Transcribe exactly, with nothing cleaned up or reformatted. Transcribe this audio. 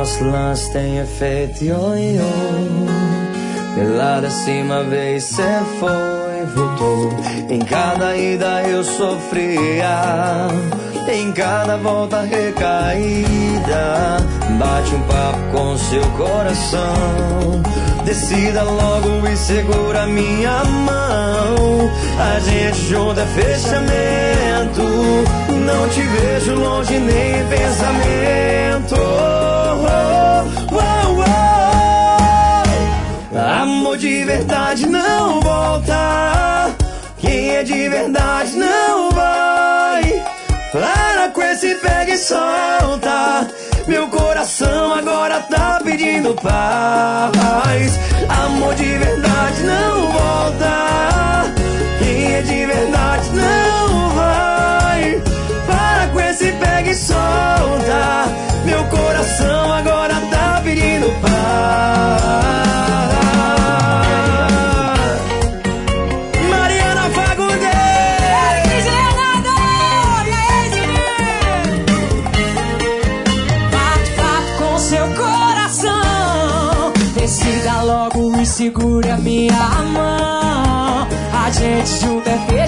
nosso lance tem efeito ioiô. Pela décima vez cê foi, voltou. Em cada ida eu sofria, em cada volta recaída. Bate um papo com seu coração, decida logo e segura minha mão. A gente junto é fechamento, não te vejo longe nem em pensamento. Oh, oh, oh. Amor de verdade não volta, quem é de verdade não vai. Para com esse pega e solta, meu coração agora tá pedindo paz. Amor de verdade não volta, quem é de verdade não vai. Para com esse pega e solta, meu coração agora tá pedindo paz. Mariana Fagundes. Seu coração, decida logo e segure a minha mão. A gente junto é